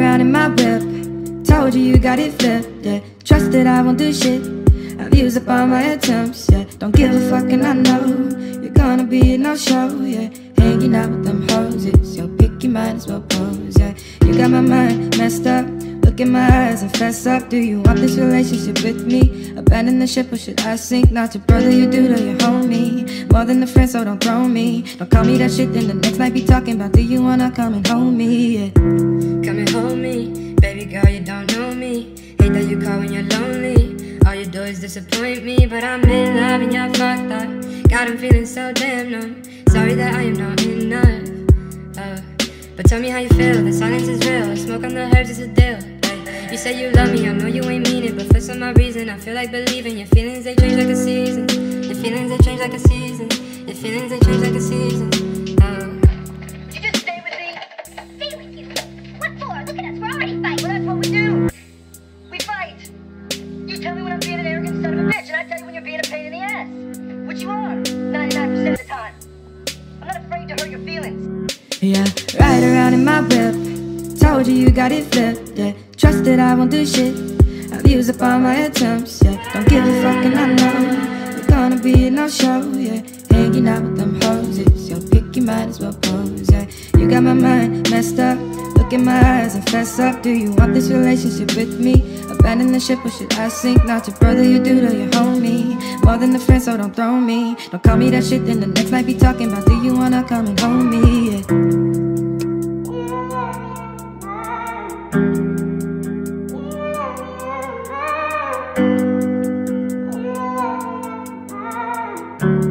around in my whip. Told you you got it flipped, yeah. Trust that I won't do shit. I've used up all my attempts, yeah. Don't give a fuck and I know you're gonna be a no-show, yeah. Hanging out with them hoes, it's your pick, you might as well pose, yeah. You got my mind messed up. Look in my eyes and fess up. Do you want this relationship with me? Abandon the ship or should I sink? Not your brother, your dude, or your homie. More than a friend, so don't throw me. Don't call me that shit, then the next night be talking about do you wanna come and hold me, yeah. Come and hold me, baby girl, you don't know me. Hate that you call when you're lonely. All you do is disappoint me, but I'm in love and you're fucked up. God, I'm feeling so damn numb. Sorry that I am not enough. But tell me how you feel, the silence is real. Smoke on the herbs is a deal. You say you love me, I know you ain't mean it, but for some odd reason I feel like believing. Your feelings, they change like a season. Your feelings, they change like a season. Your feelings, they change like a season. You just stay with me. Stay with you? What for? Look at us, we're already fighting. Well, that's what we do. We fight. You tell me when I'm being an arrogant son of a bitch, and I tell you when you're being a pain in the ass. Which you are, 99% of the time. I'm not afraid to hurt your feelings. Yeah, ride around in my whip. Told you you got it flipped, yeah. Trust that I won't do shit. I've used up all my attempts, yeah. Don't give a fuck and I know you're gonna be a no-show, yeah. Hanging out with them hoes, it's your pick, you might as well pose, yeah. You got my mind messed up. Look in my eyes and fess up. Do you want this relationship with me? Abandon the ship or should I sink? Not your brother, your dude, or your homie. More than a friend, so don't throw me. Don't call me that shit, then the next night be talking about do you wanna come and hold me, yeah. Thank you.